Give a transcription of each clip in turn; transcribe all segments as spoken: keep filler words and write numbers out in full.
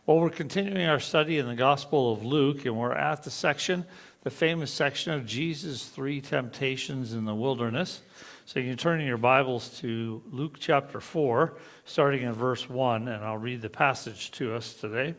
Well, we're continuing our study in the Gospel of Luke, and we're at the section, the famous section of Jesus' three temptations in the wilderness. So you can turn in your Bibles to Luke chapter four, starting in verse one, and I'll read the passage to us today.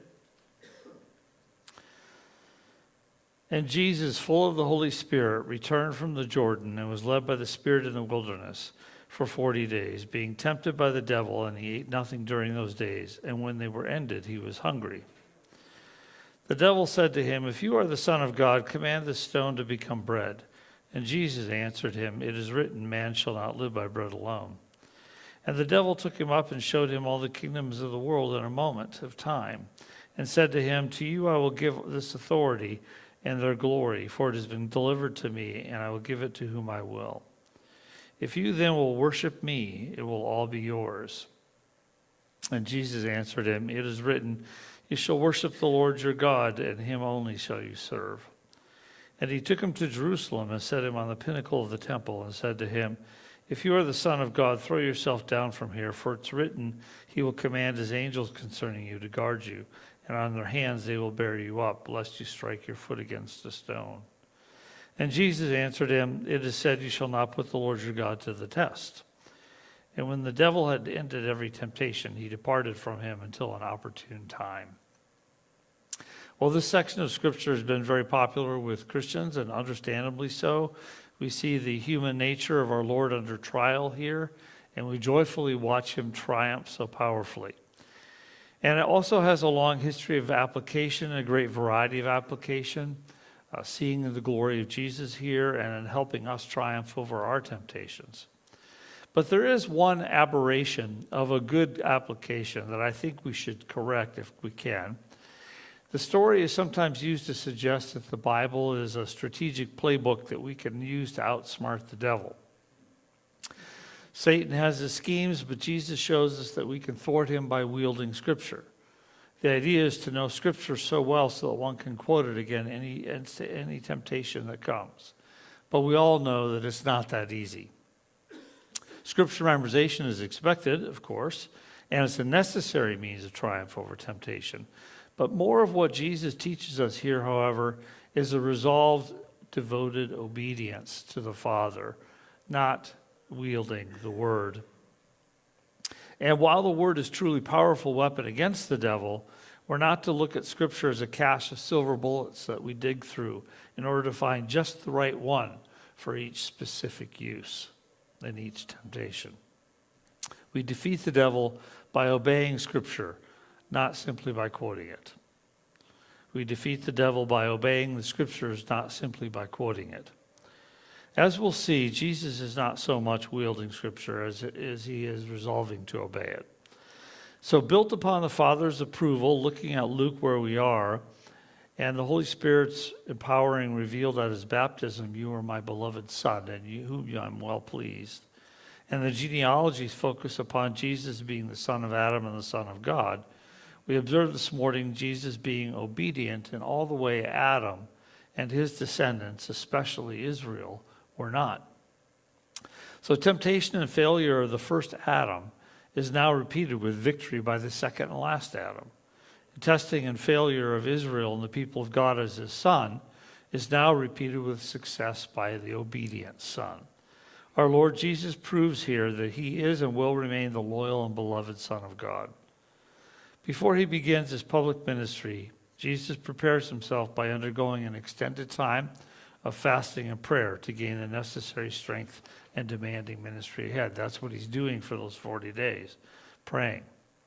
And Jesus, full of the Holy Spirit, returned from the Jordan and was led by the Spirit in the wilderness for forty days, being tempted by the devil, and he ate nothing during those days. And when they were ended, he was hungry. The devil said to him, "If you are the Son of God, command this stone to become bread." And Jesus answered him, "It is written, man shall not live by bread alone." And the devil took him up and showed him all the kingdoms of the world in a moment of time, and said to him, "To you I will give this authority and their glory, for it has been delivered to me, and I will give it to whom I will. If you then will worship me, it will all be yours." And Jesus answered him, "It is written, you shall worship the Lord your God, and him only shall you serve." And he took him to Jerusalem and set him on the pinnacle of the temple and said to him, "If you are the Son of God, throw yourself down from here, for it's written, he will command his angels concerning you to guard you, and on their hands they will bear you up, lest you strike your foot against a stone." And Jesus answered him, "It is said, you shall not put the Lord your God to the test." And when the devil had ended every temptation, he departed from him until an opportune time. Well, this section of Scripture has been very popular with Christians, and understandably so. We see the human nature of our Lord under trial here, and we joyfully watch him triumph so powerfully. And it also has a long history of application, a great variety of application. Uh, seeing the glory of Jesus here and in helping us triumph over our temptations. But there is one aberration of a good application that I think we should correct if we can. The story is sometimes used to suggest that the Bible is a strategic playbook that we can use to outsmart the devil. Satan has his schemes, but Jesus shows us that we can thwart him by wielding Scripture. The idea is to know Scripture so well so that one can quote it again any any temptation that comes. But we all know that it's not that easy. Scripture memorization is expected, of course, and it's a necessary means of triumph over temptation. But more of what Jesus teaches us here, however, is a resolved, devoted obedience to the Father, not wielding the Word. And while the Word is a truly powerful weapon against the devil, we're not to look at Scripture as a cache of silver bullets that we dig through in order to find just the right one for each specific use and each temptation. We defeat the devil by obeying Scripture, not simply by quoting it. We defeat the devil by obeying the Scriptures, not simply by quoting it. As we'll see, Jesus is not so much wielding Scripture as, as he is resolving to obey it. So built upon the Father's approval, looking at Luke where we are, and the Holy Spirit's empowering revealed at his baptism, "You are my beloved Son, and you whom I'm well pleased." And the genealogies focus upon Jesus being the son of Adam and the Son of God. We observed this morning Jesus being obedient in all the way Adam and his descendants, especially Israel, were not. So temptation and failure of the first Adam is now repeated with victory by the second and last Adam. The testing and failure of Israel and the people of God as his son is now repeated with success by the obedient Son. Our Lord Jesus proves here that he is and will remain the loyal and beloved Son of God. Before he begins his public ministry, Jesus prepares himself by undergoing an extended time of fasting and prayer to gain the necessary strength and demanding ministry ahead. That's what he's doing for those forty days, praying.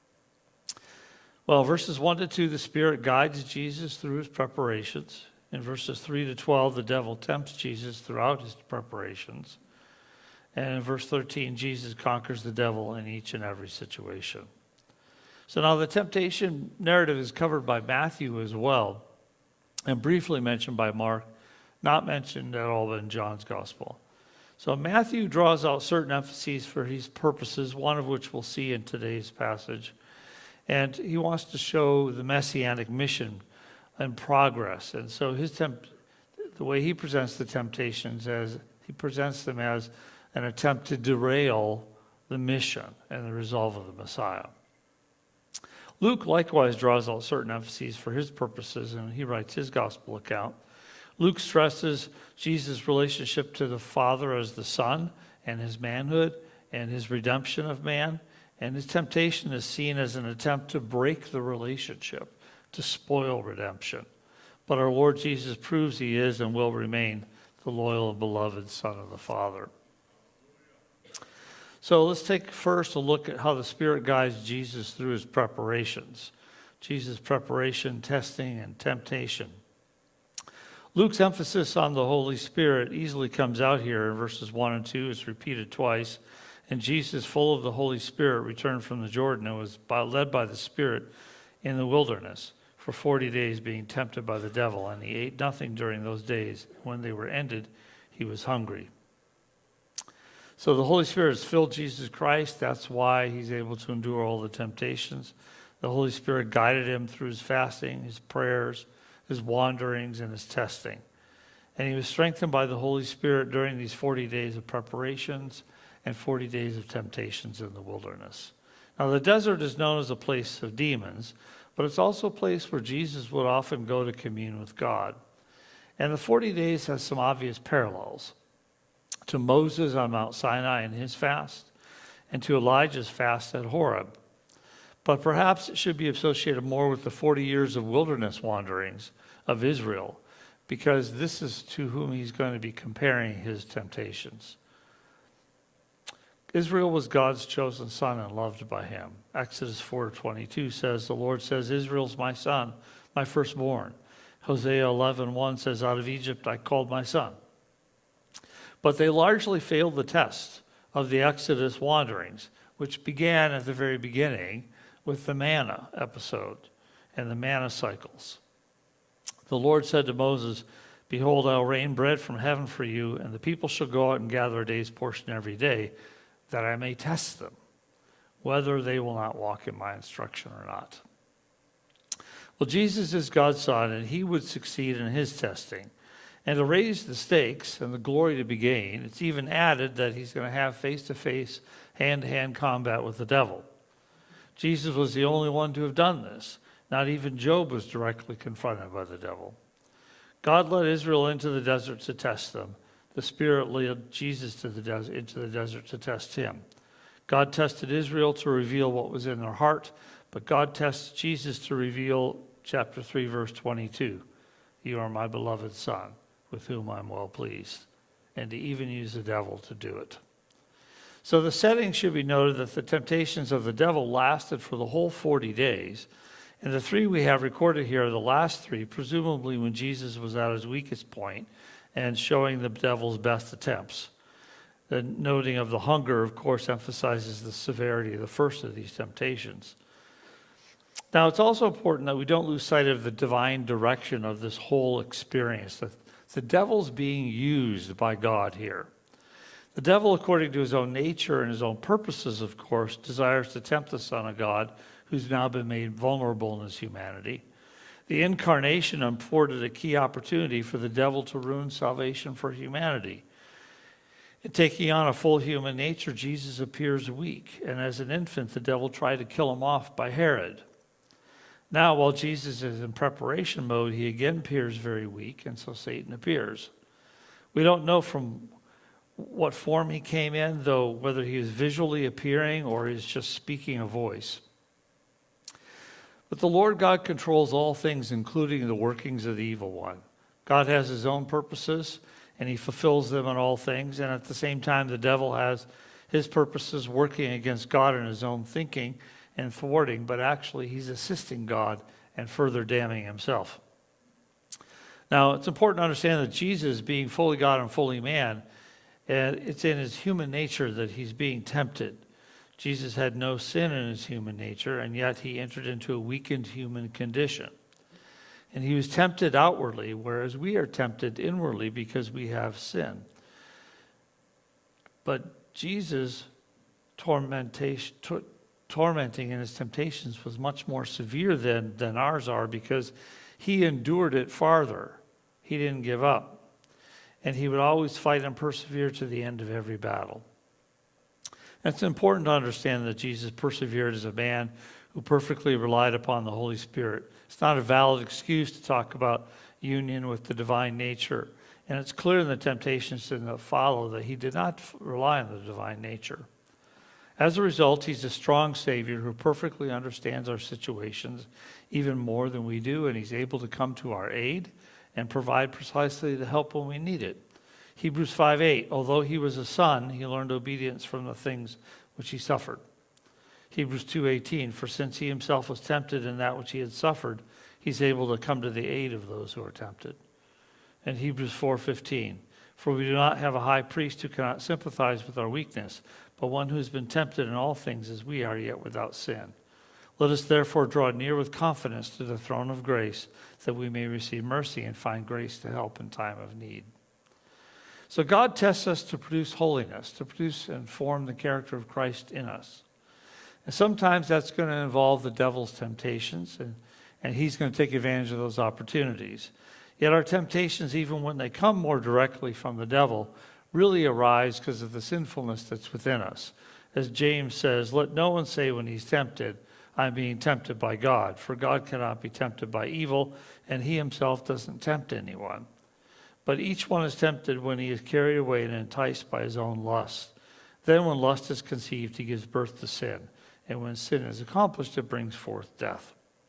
Well, verses one to two, the Spirit guides Jesus through his preparations. In verses three to twelve, the devil tempts Jesus throughout his preparations. And in verse thirteen, Jesus conquers the devil in each and every situation. So now the temptation narrative is covered by Matthew as well, and briefly mentioned by Mark, not mentioned at all in John's Gospel. So Matthew draws out certain emphases for his purposes, one of which we'll see in today's passage. And he wants to show the messianic mission and progress. And so his temp- the way he presents the temptations, as he presents them as an attempt to derail the mission and the resolve of the Messiah. Luke likewise draws out certain emphases for his purposes, and he writes his gospel account. Luke stresses Jesus' relationship to the Father as the Son and his manhood and his redemption of man, and his temptation is seen as an attempt to break the relationship, to spoil redemption. But our Lord Jesus proves he is and will remain the loyal and beloved Son of the Father. So let's take first a look at how the Spirit guides Jesus through his preparations. Jesus' preparation, testing, and temptation. Luke's emphasis on the Holy Spirit easily comes out here in verses one and two. It's repeated twice. And Jesus, full of the Holy Spirit, returned from the Jordan and was by, led by the Spirit in the wilderness for forty days, being tempted by the devil. And he ate nothing during those days. When they were ended, he was hungry. So the Holy Spirit has filled Jesus Christ. That's why he's able to endure all the temptations. The Holy Spirit guided him through his fasting, his prayers, his wanderings, and his testing. And he was strengthened by the Holy Spirit during these forty days of preparations and forty days of temptations in the wilderness. Now, the desert is known as a place of demons, but it's also a place where Jesus would often go to commune with God. And the forty days has some obvious parallels to Moses on Mount Sinai and his fast, and to Elijah's fast at Horeb. But perhaps it should be associated more with the forty years of wilderness wanderings of Israel, because this is to whom he's going to be comparing his temptations. Israel was God's chosen son and loved by him. Exodus four twenty-two says, the Lord says, Israel's my son, my firstborn. Hosea eleven one says, out of Egypt I called my son. But they largely failed the test of the Exodus wanderings, which began at the very beginning with the manna episode and the manna cycles. The Lord said to Moses, behold, I will rain bread from heaven for you, and the people shall go out and gather a day's portion every day, that I may test them, whether they will not walk in my instruction or not. Well, Jesus is God's son, and he would succeed in his testing. And to raise the stakes and the glory to be gained, it's even added that he's going to have face-to-face, hand-to-hand combat with the devil. Jesus was the only one to have done this. Not even Job was directly confronted by the devil. God led Israel into the desert to test them. The Spirit led Jesus to the desert, into the desert to test him. God tested Israel to reveal what was in their heart, but God tests Jesus to reveal, chapter three, verse twenty-two, you are my beloved Son, with whom I'm well pleased, and to even use the devil to do it. So the setting should be noted that the temptations of the devil lasted for the whole forty days, and the three we have recorded here are the last three, presumably when Jesus was at his weakest point and showing the devil's best attempts. The noting of the hunger, of course, emphasizes the severity of the first of these temptations. Now, it's also important that we don't lose sight of the divine direction of this whole experience. The, the devil's being used by God here. The devil, according to his own nature and his own purposes, of course, desires to tempt the Son of God, who's now been made vulnerable in his humanity. The incarnation afforded a key opportunity for the devil to ruin salvation for humanity. In taking on a full human nature, Jesus appears weak, and as an infant, the devil tried to kill him off by Herod. Now, while Jesus is in preparation mode, he again appears very weak, and so Satan appears. We don't know from what form he came in, though, whether he is visually appearing or is just speaking a voice. But the Lord God controls all things, including the workings of the evil one. God has his own purposes, and he fulfills them in all things. And at the same time, the devil has his purposes working against God in his own thinking and thwarting, but actually he's assisting God and further damning himself. Now, it's important to understand that Jesus, being fully God and fully man, and it's in his human nature that he's being tempted. Jesus had no sin in his human nature, and yet he entered into a weakened human condition. And he was tempted outwardly, whereas we are tempted inwardly because we have sin. But Jesus' tormentation, tor- tormenting in his temptations was much more severe than, than ours are, because he endured it farther. He didn't give up. And he would always fight and persevere to the end of every battle. It's important to understand that Jesus persevered as a man who perfectly relied upon the Holy Spirit. It's not a valid excuse to talk about union with the divine nature. And it's clear in the temptations that follow that he did not rely on the divine nature. As a result, he's a strong Savior who perfectly understands our situations even more than we do, and he's able to come to our aid and provide precisely the help when we need it. Hebrews five eight, although he was a son, he learned obedience from the things which he suffered. Hebrews two eighteen, for since he himself was tempted in that which he had suffered, he's able to come to the aid of those who are tempted. And Hebrews four fifteen, for we do not have a high priest who cannot sympathize with our weakness, but one who has been tempted in all things as we are, yet without sin. Let us therefore draw near with confidence to the throne of grace, that we may receive mercy and find grace to help in time of need. So God tests us to produce holiness, to produce and form the character of Christ in us. And sometimes that's going to involve the devil's temptations, and, and he's going to take advantage of those opportunities. Yet our temptations, even when they come more directly from the devil, really arise because of the sinfulness that's within us. As James says, let no one say when he's tempted, I'm being tempted by God, for God cannot be tempted by evil, and he himself doesn't tempt anyone. But each one is tempted when he is carried away and enticed by his own lust. Then when lust is conceived, he gives birth to sin. And when sin is accomplished, it brings forth death.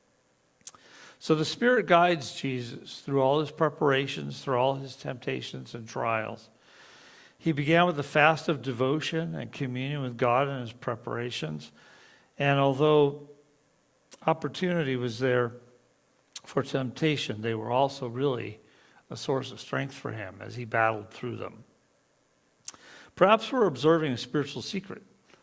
So the Spirit guides Jesus through all his preparations, through all his temptations and trials. He began with a fast of devotion and communion with God in his preparations. And although opportunity was there for temptation, they were also really a source of strength for him as he battled through them. Perhaps we're observing a spiritual secret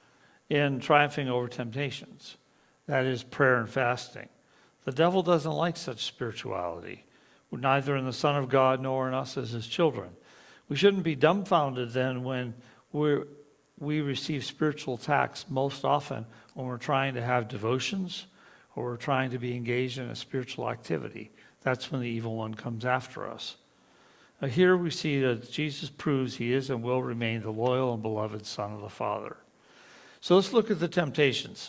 in triumphing over temptations. That is prayer and fasting. The devil doesn't like such spirituality, neither in the Son of God nor in us as his children. We shouldn't be dumbfounded then when we're, we receive spiritual attacks most often when we're trying to have devotions or we're trying to be engaged in a spiritual activity. That's when the evil one comes after us. Now here we see that Jesus proves he is and will remain the loyal and beloved Son of the Father. So let's look at the temptations.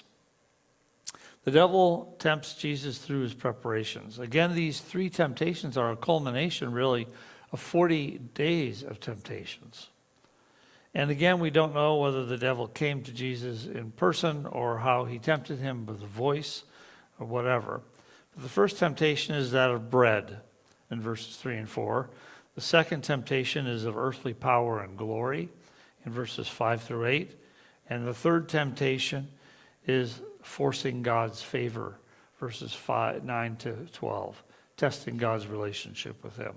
The devil tempts Jesus through his preparations. Again, these three temptations are a culmination, really, of forty days of temptations. And again, we don't know whether the devil came to Jesus in person or how he tempted him with a voice or whatever. But the first temptation is that of bread in verses three and four. The second temptation is of earthly power and glory in verses five through eight. And the third temptation is forcing God's favor, verses five, nine to twelve, testing God's relationship with him.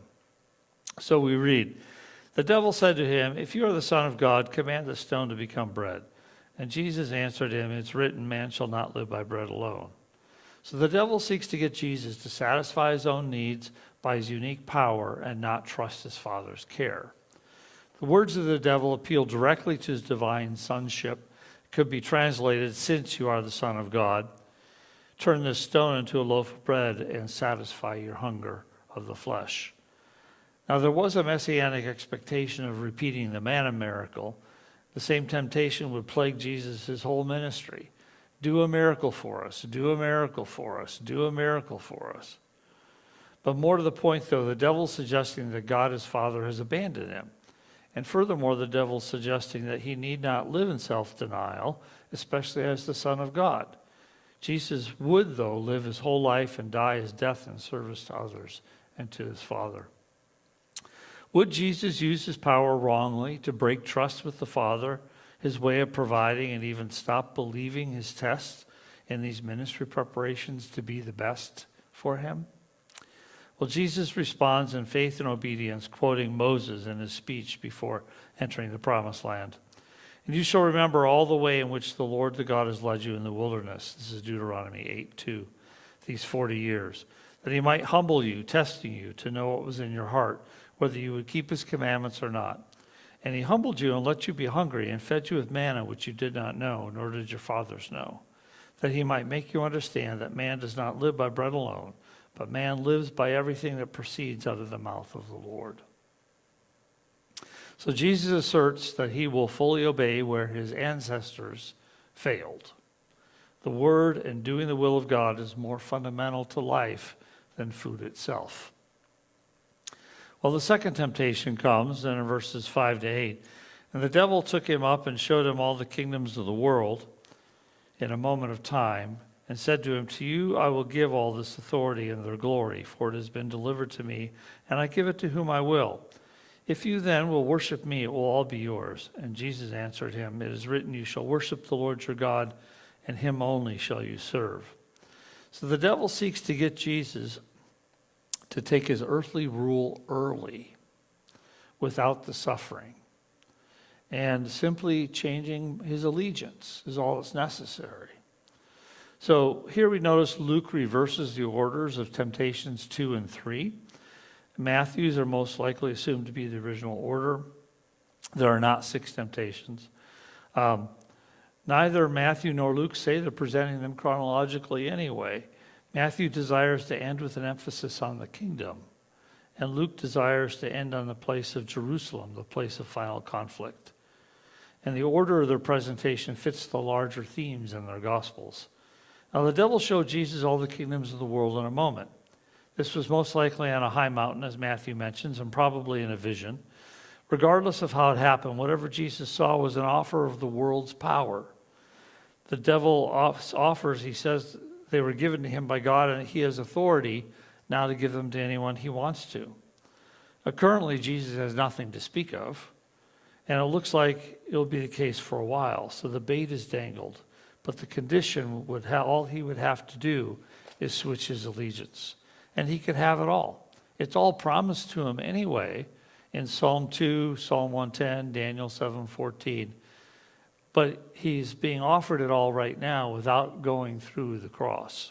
So we read, the devil said to him, if you are the Son of God, command the stone to become bread. And Jesus answered him, it's written, man shall not live by bread alone. So the devil seeks to get Jesus to satisfy his own needs by his unique power and not trust his Father's care. The words of the devil appeal directly to his divine sonship. It could be translated, since you are the Son of God, turn this stone into a loaf of bread and satisfy your hunger of the flesh. Now there was a messianic expectation of repeating the manna miracle. The same temptation would plague Jesus his whole ministry. Do a miracle for us, do a miracle for us, do a miracle for us. But more to the point, though, the devil's suggesting that God his Father has abandoned him. And furthermore, the devil's suggesting that he need not live in self-denial, especially as the Son of God. Jesus would, though, live his whole life and die his death in service to others and to his Father. Would Jesus use his power wrongly to break trust with the Father, his way of providing, and even stop believing his tests in these ministry preparations to be the best for him? Well, Jesus responds in faith and obedience, quoting Moses in his speech before entering the promised land. And you shall remember all the way in which the Lord the God has led you in the wilderness. This is Deuteronomy eight two, these forty years, that he might humble you, testing you to know what was in your heart, whether you would keep his commandments or not. And he humbled you and let you be hungry and fed you with manna which you did not know, nor did your fathers know, that he might make you understand that man does not live by bread alone, but man lives by everything that proceeds out of the mouth of the Lord. So Jesus asserts that he will fully obey where his ancestors failed. The Word and doing the will of God is more fundamental to life than food itself. Well, the second temptation comes then in verses five to eight. And the devil took him up and showed him all the kingdoms of the world in a moment of time, and said to him, to you I will give all this authority and their glory, for it has been delivered to me, and I give it to whom I will. If you then will worship me, it will all be yours. And Jesus answered him, it is written, you shall worship the Lord your God, and him only shall you serve. So the devil seeks to get Jesus to take his earthly rule early, without the suffering. And simply changing his allegiance is all that's necessary. So here we notice Luke reverses the orders of temptations two and three. Matthew's are most likely assumed to be the original order. There are not six temptations. Um, neither Matthew nor Luke say they're presenting them chronologically anyway. Matthew desires to end with an emphasis on the kingdom, and Luke desires to end on the place of Jerusalem, the place of final conflict. And the order of their presentation fits the larger themes in their Gospels. Now, the devil showed Jesus all the kingdoms of the world in a moment. This was most likely on a high mountain, as Matthew mentions, and probably in a vision. Regardless of how it happened, whatever Jesus saw was an offer of the world's power. The devil offers, he says, they were given to him by God, and he has authority now to give them to anyone he wants to. Now, currently, Jesus has nothing to speak of, and it looks like it'll be the case for a while. So the bait is dangled, but the condition would ha- all he would have to do is switch his allegiance, and he could have it all. It's all promised to him anyway in Psalm two, Psalm one ten, Daniel seven fourteen. But he's being offered it all right now without going through the cross.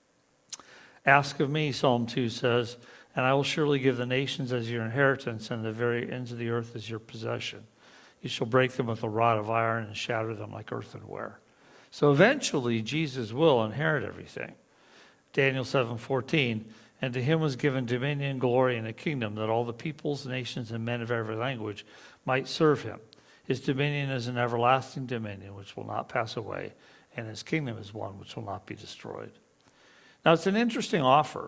Ask of me, Psalm two says, and I will surely give the nations as your inheritance and the very ends of the earth as your possession. You shall break them with a rod of iron and shatter them like earthenware. So eventually Jesus will inherit everything. Daniel seven fourteen, and to him was given dominion, glory, and a kingdom, that all the peoples, nations, and men of every language might serve him. His dominion is an everlasting dominion which will not pass away, and his kingdom is one which will not be destroyed. Now, it's an interesting offer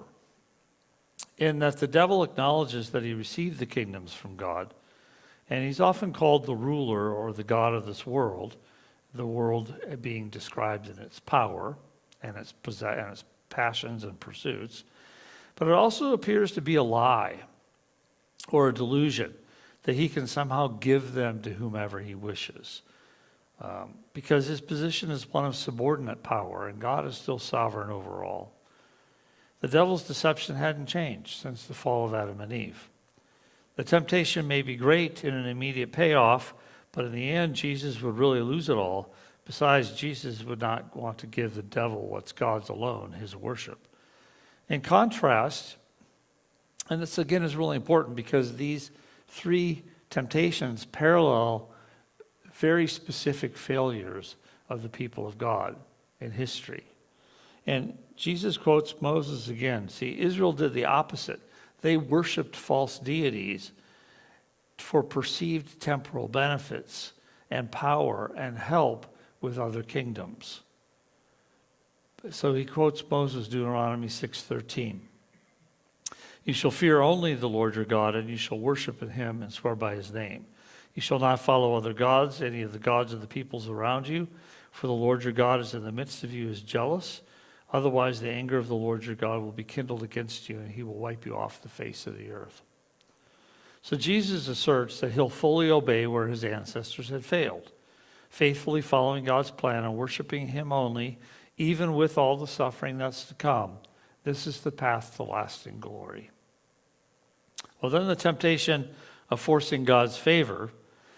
in that the devil acknowledges that he received the kingdoms from God, and he's often called the ruler or the god of this world, the world being described in its power and its, and its passions and pursuits. But it also appears to be a lie or a delusion that he can somehow give them to whomever he wishes. Um, because his position is one of subordinate power, and God is still sovereign over all. The devil's deception hadn't changed since the fall of Adam and Eve. The temptation may be great in an immediate payoff, but in the end, Jesus would really lose it all. Besides, Jesus would not want to give the devil what's God's alone, his worship. In contrast, and this again is really important because these three temptations parallel very specific failures of the people of God in history. And Jesus quotes Moses again. See, Israel did the opposite. They worshiped false deities for perceived temporal benefits and power and help with other kingdoms. So he quotes Moses, Deuteronomy six thirteen. You shall fear only the Lord your God, and you shall worship in him and swear by his name. You shall not follow other gods, any of the gods of the peoples around you, for the Lord your God is in the midst of you, is jealous. Otherwise, the anger of the Lord your God will be kindled against you, and he will wipe you off the face of the earth. So Jesus asserts that he'll fully obey where his ancestors had failed, faithfully following God's plan and worshiping him only, even with all the suffering that's to come. This is the path to lasting glory. Well, then the temptation of forcing God's favor,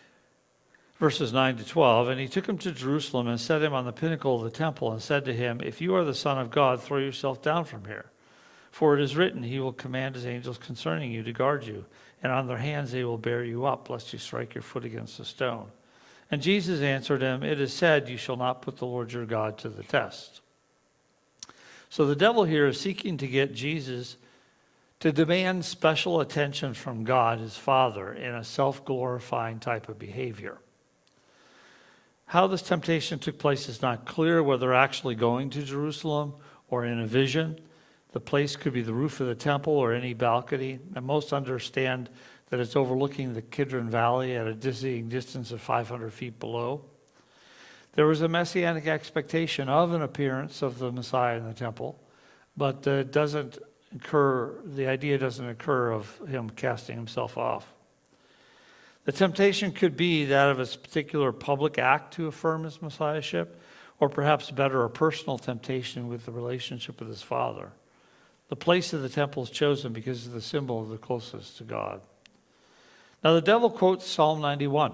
verses nine to twelve, and he took him to Jerusalem and set him on the pinnacle of the temple and said to him, if you are the Son of God, throw yourself down from here. For it is written, he will command his angels concerning you to guard you, and on their hands they will bear you up, lest you strike your foot against a stone. And Jesus answered him, it is said, you shall not put the Lord your God to the test. So the devil here is seeking to get Jesus to demand special attention from God, his Father, in a self-glorifying type of behavior. How this temptation took place is not clear, whether actually going to Jerusalem or in a vision. The place could be the roof of the temple or any balcony, and most understand that it's overlooking the Kidron Valley at a dizzying distance of five hundred feet below. There was a messianic expectation of an appearance of the Messiah in the temple, but uh, it doesn't occur, the idea doesn't occur of him casting himself off. The temptation could be that of a particular public act to affirm his messiahship, or perhaps better, a personal temptation with the relationship with his Father. The place of the temple is chosen because it's the symbol of the closest to God. Now the devil quotes Psalm ninety-one.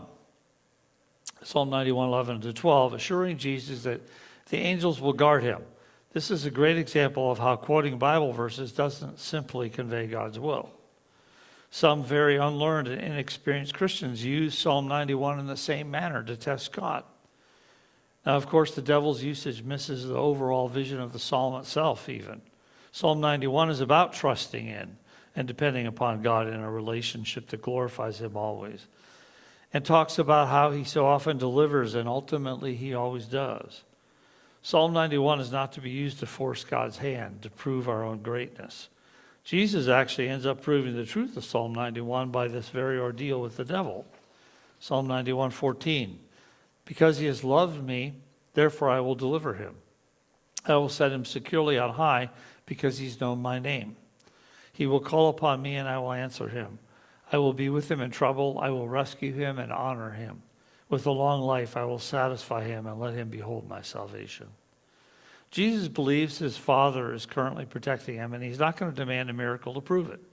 Psalm ninety-one, eleven to twelve, assuring Jesus that the angels will guard him. This is a great example of how quoting Bible verses doesn't simply convey God's will. Some very unlearned and inexperienced Christians use Psalm ninety-one in the same manner to test God. Now, of course, the devil's usage misses the overall vision of the psalm itself even. Psalm ninety-one is about trusting in and depending upon God in a relationship that glorifies him always, and talks about how he so often delivers, and ultimately he always does. Psalm ninety-one is not to be used to force God's hand, to prove our own greatness. Jesus actually ends up proving the truth of Psalm ninety-one by this very ordeal with the devil. Psalm ninety-one, fourteen, because he has loved me, therefore I will deliver him. I will set him securely on high, because he's known my name. He will call upon me, and I will answer him. I will be with him in trouble. I will rescue him and honor him. With a long life I will satisfy him and let him behold my salvation. Jesus believes his Father is currently protecting him, and he's not going to demand a miracle to prove it.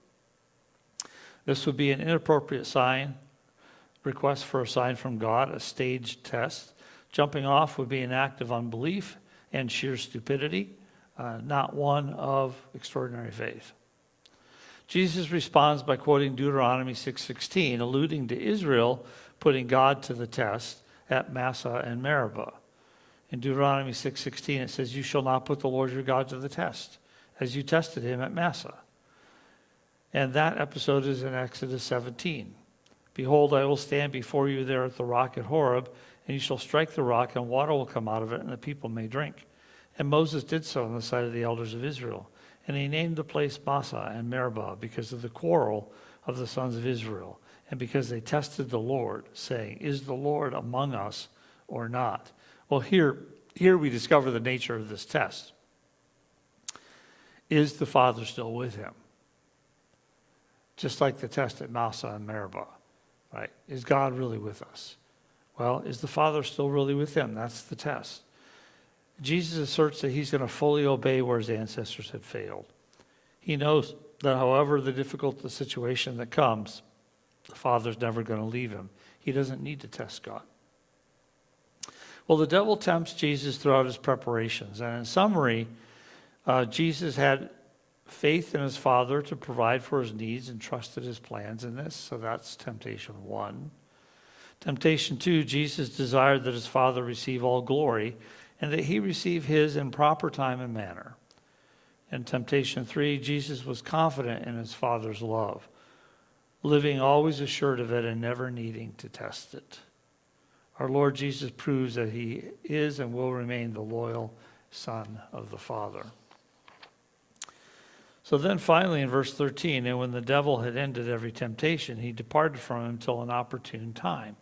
This would be an inappropriate sign, request for a sign from God, a staged test. Jumping off would be an act of unbelief and sheer stupidity, uh, not one of extraordinary faith. Jesus responds by quoting Deuteronomy six sixteen, alluding to Israel putting God to the test at Massah and Meribah. In Deuteronomy six sixteen, it says, you shall not put the Lord your God to the test, as you tested him at Massah. And that episode is in Exodus seventeen. Behold, I will stand before you there at the rock at Horeb, and you shall strike the rock, and water will come out of it, and the people may drink. And Moses did so in the sight of the elders of Israel. And he named the place Massah and Meribah because of the quarrel of the sons of Israel, and because they tested the Lord, saying, is the Lord among us or not? Well, here, here we discover the nature of this test. Is the Father still with him? Just like the test at Massah and Meribah, right? Is God really with us? Well, is the Father still really with him? That's the test. Jesus asserts that he's going to fully obey where his ancestors had failed. He knows that however the difficult the situation that comes, the Father's never going to leave him. He doesn't need to test God. Well, the devil tempts Jesus throughout his preparations. And in summary, uh, Jesus had faith in his Father to provide for his needs and trusted his plans in this. So that's temptation one. Temptation two, Jesus desired that his Father receive all glory and that he receive his in proper time and manner. And temptation three, Jesus was confident in his Father's love, living always assured of it and never needing to test it. Our Lord Jesus proves that he is and will remain the loyal Son of the Father. So then finally in verse thirteen, and when the devil had ended every temptation, he departed from him till an opportune time.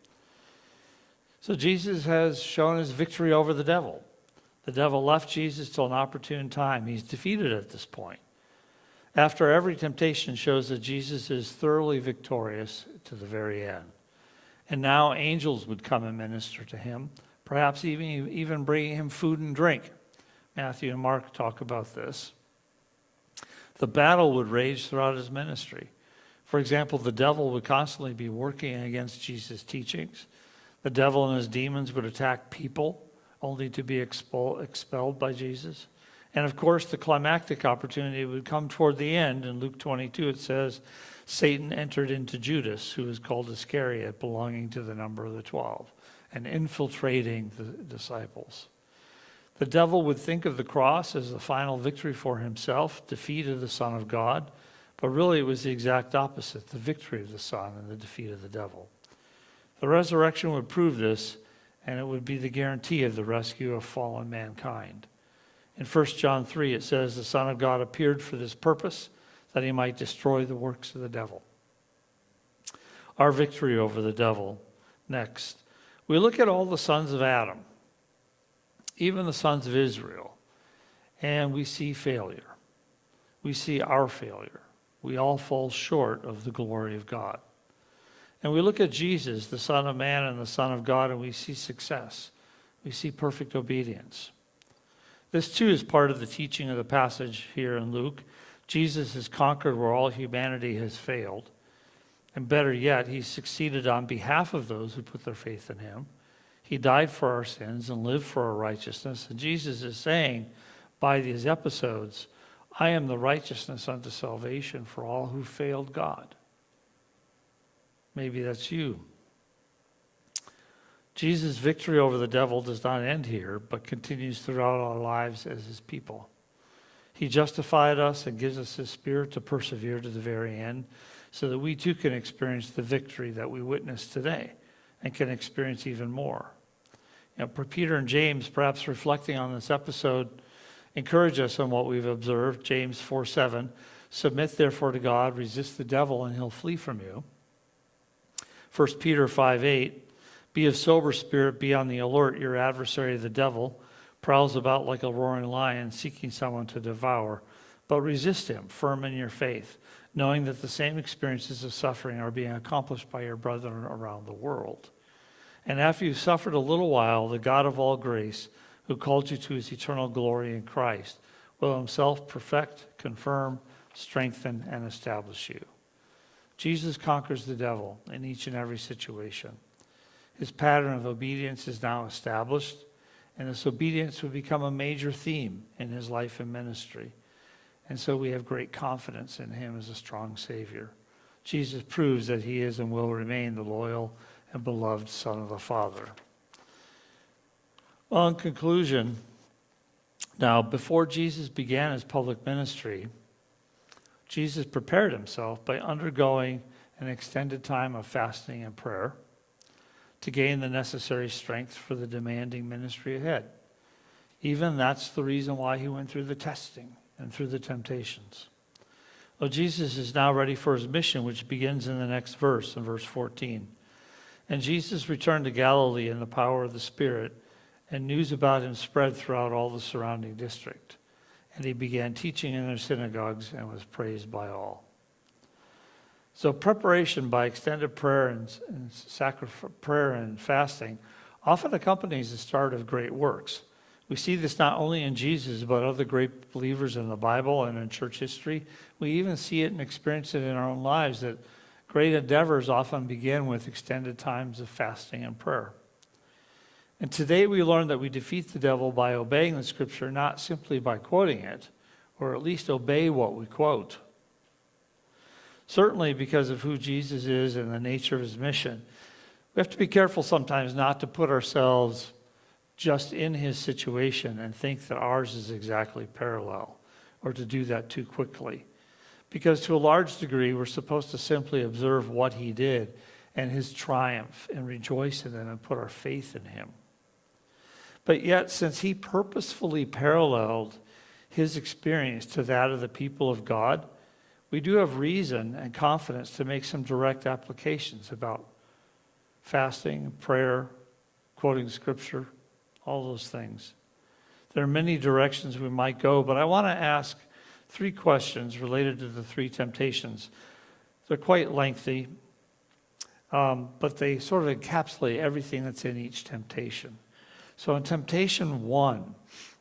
So Jesus has shown his victory over the devil. The devil left Jesus till an opportune time. He's defeated at this point. After every temptation shows that Jesus is thoroughly victorious to the very end. And now angels would come and minister to him, perhaps even, even bringing him food and drink. Matthew and Mark talk about this. The battle would rage throughout his ministry. For example, the devil would constantly be working against Jesus' teachings. The devil and his demons would attack people only to be expel, expelled by Jesus. And of course, the climactic opportunity would come toward the end. In Luke twenty-two, it says, Satan entered into Judas, who is called Iscariot, belonging to the number of the twelve, and infiltrating the disciples. The devil would think of the cross as the final victory for himself, defeat of the Son of God, but really it was the exact opposite, the victory of the Son and the defeat of the devil. The resurrection would prove this, and it would be the guarantee of the rescue of fallen mankind. In First John three, it says, the Son of God appeared for this purpose, that he might destroy the works of the devil. Our victory over the devil. Next, we look at all the sons of Adam, even the sons of Israel, and we see failure. We see our failure. We all fall short of the glory of God. And we look at Jesus, the Son of Man and the Son of God, and we see success. We see perfect obedience. This too is part of the teaching of the passage here in Luke. Jesus has conquered where all humanity has failed. And better yet, he succeeded on behalf of those who put their faith in him. He died for our sins and lived for our righteousness. And Jesus is saying by these episodes, I am the righteousness unto salvation for all who failed God. Maybe that's you. Jesus' victory over the devil does not end here, but continues throughout our lives as his people. He justified us and gives us his Spirit to persevere to the very end, so that we too can experience the victory that we witness today and can experience even more. You know, Peter and James, perhaps reflecting on this episode, encourage us on what we've observed. James four seven, submit therefore to God, resist the devil, and he'll flee from you. First Peter five eight, be of sober spirit, be on the alert. Your adversary, the devil, prowls about like a roaring lion, seeking someone to devour. But resist him, firm in your faith, knowing that the same experiences of suffering are being accomplished by your brethren around the world. And after you've suffered a little while, the God of all grace, who called you to his eternal glory in Christ, will himself perfect, confirm, strengthen, and establish you. Jesus conquers the devil in each and every situation. His pattern of obedience is now established, and this obedience would become a major theme in his life and ministry. And so we have great confidence in him as a strong Savior. Jesus proves that he is and will remain the loyal and beloved Son of the Father. Well, in conclusion, now, before Jesus began his public ministry, Jesus prepared himself by undergoing an extended time of fasting and prayer to gain the necessary strength for the demanding ministry ahead. Even that's the reason why he went through the testing and through the temptations. Well, Jesus is now ready for his mission, which begins in the next verse, in verse fourteen. And Jesus returned to Galilee in the power of the Spirit, and news about him spread throughout all the surrounding district. And he began teaching in their synagogues and was praised by all. So preparation by extended prayer and, and sacrifice, prayer and fasting often accompanies the start of great works. We see this not only in Jesus, but other great believers in the Bible and in church history. We even see it and experience it in our own lives, that great endeavors often begin with extended times of fasting and prayer. And today we learn that we defeat the devil by obeying the Scripture, not simply by quoting it, or at least obey what we quote. Certainly because of who Jesus is and the nature of his mission, we have to be careful sometimes not to put ourselves just in his situation and think that ours is exactly parallel, or to do that too quickly. Because to a large degree, we're supposed to simply observe what he did and his triumph and rejoice in it and put our faith in him. But yet, since he purposefully paralleled his experience to that of the people of God, we do have reason and confidence to make some direct applications about fasting, prayer, quoting Scripture, all those things. There are many directions we might go, but I want to ask three questions related to the three temptations. They're quite lengthy, um, but they sort of encapsulate everything that's in each temptation. So in temptation one,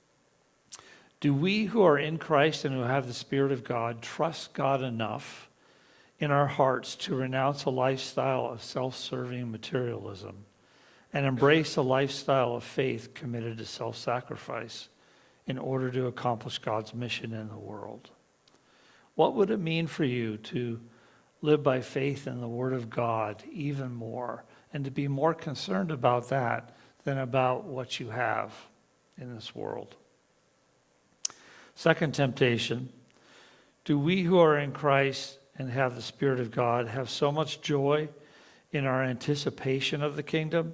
do we who are in Christ and who have the Spirit of God trust God enough in our hearts to renounce a lifestyle of self-serving materialism and embrace a lifestyle of faith committed to self-sacrifice in order to accomplish God's mission in the world? What would it mean for you to live by faith in the Word of God even more, and to be more concerned about that than about what you have in this world? Second temptation, do we who are in Christ and have the Spirit of God have so much joy in our anticipation of the kingdom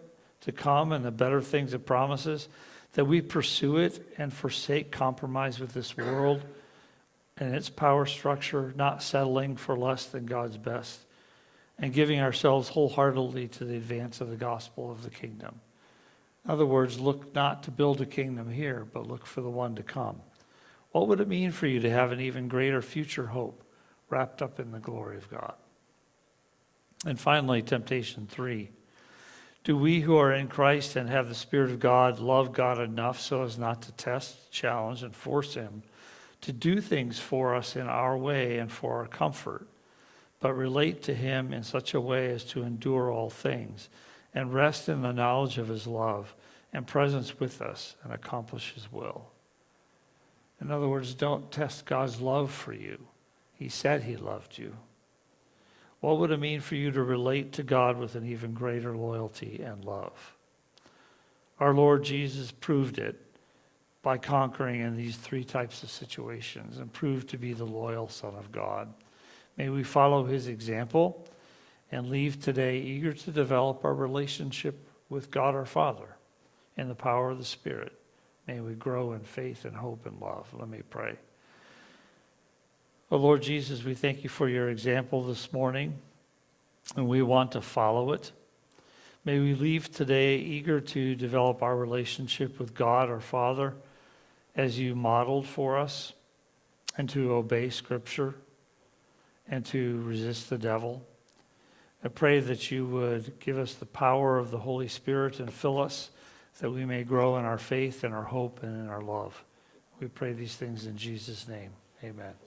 to come and the better things it promises, that we pursue it and forsake compromise with this world and its power structure, not settling for less than God's best, and giving ourselves wholeheartedly to the advance of the gospel of the kingdom. In other words, look not to build a kingdom here, but look for the one to come. What would it mean for you to have an even greater future hope wrapped up in the glory of God? And finally, temptation three. Do we who are in Christ and have the Spirit of God love God enough so as not to test, challenge, and force him to do things for us in our way and for our comfort, but relate to him in such a way as to endure all things and rest in the knowledge of his love and presence with us and accomplish his will? In other words, don't test God's love for you. He said he loved you. What would it mean for you to relate to God with an even greater loyalty and love? Our Lord Jesus proved it by conquering in these three types of situations and proved to be the loyal Son of God. May we follow his example and leave today eager to develop our relationship with God our Father in the power of the Spirit. May we grow in faith and hope and love. Let me pray. Oh, Lord Jesus, we thank you for your example this morning, and we want to follow it. May we leave today eager to develop our relationship with God, our Father, as you modeled for us, and to obey Scripture, and to resist the devil. I pray that you would give us the power of the Holy Spirit and fill us, that we may grow in our faith and our hope and in our love. We pray these things in Jesus' name. Amen.